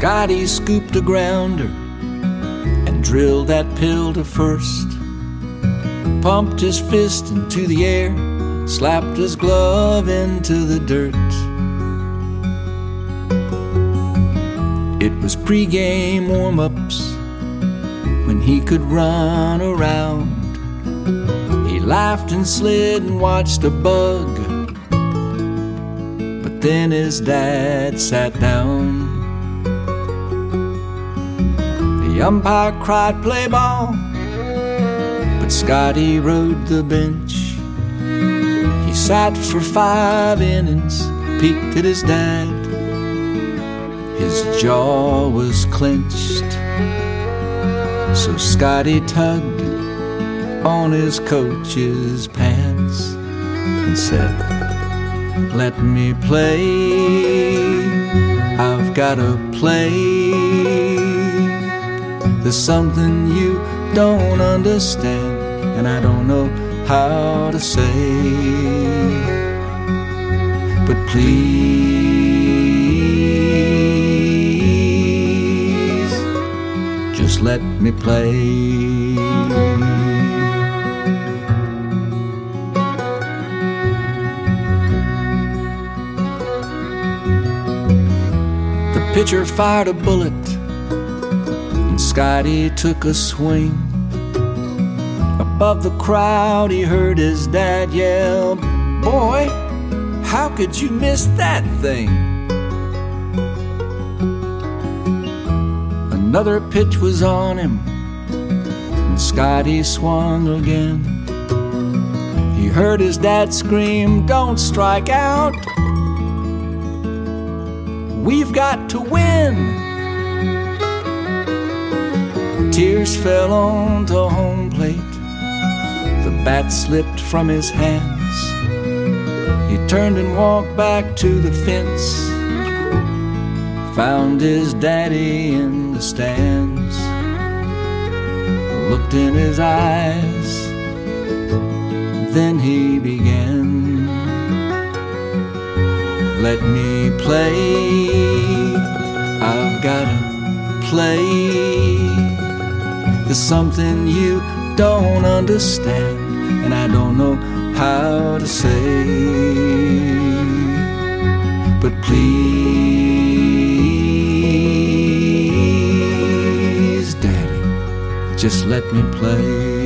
Scotty scooped a grounder and drilled that pill to first, pumped his fist into the air, slapped his glove into the dirt. It was pre-game warm-ups when he could run around. He laughed and slid and watched a bug, but then his dad sat down. The umpire cried play ball, but Scotty rode the bench. He sat for 5 innings, peeked at his dad. His jaw was clenched, so Scotty tugged on his coach's pants and said, "Let me play, I've gotta play. There's something you don't understand, and I don't know how to say, but please, just let me play." The pitcher fired a bullet, and Scotty took a swing. Above the crowd he heard his dad yell, "Boy, how could you miss that thing?" Another pitch was on him, and Scotty swung again. He heard his dad scream, "Don't strike out, we've got to win." Tears fell onto home plate. The bat slipped from his hands. He turned and walked back to the fence, found his daddy in the stands, looked in his eyes, then he began, "Let me play, I've gotta play. There's something you don't understand, and I don't know how to say, but please, Daddy, just let me play."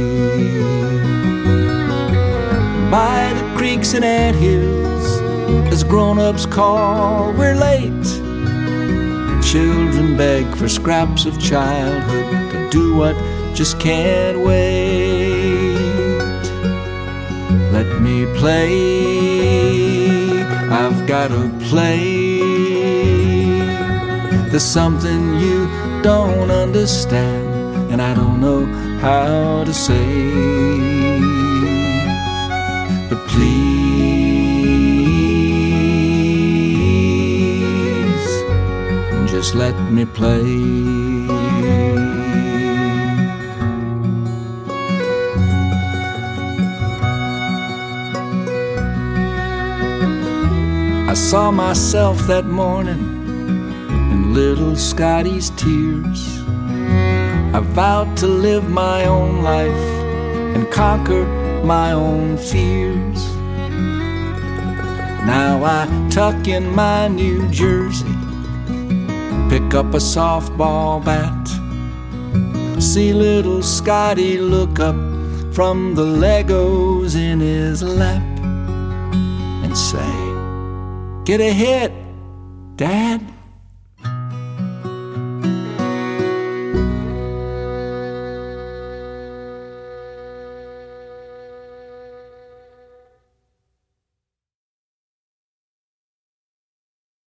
By the creeks and anthills, as grown-ups call, we're late. Children beg for scraps of childhood to do what just can't wait. Let me play, I've gotta play. There's something you don't understand, and I don't know how to say, but please, just let me play. I saw myself that morning in little Scotty's tears. I vowed to live my own life and conquer my own fears. Now I tuck in my New Jersey, pick up a softball bat, see little Scotty look up from the Legos in his lap and say, "Get a hit, Dad."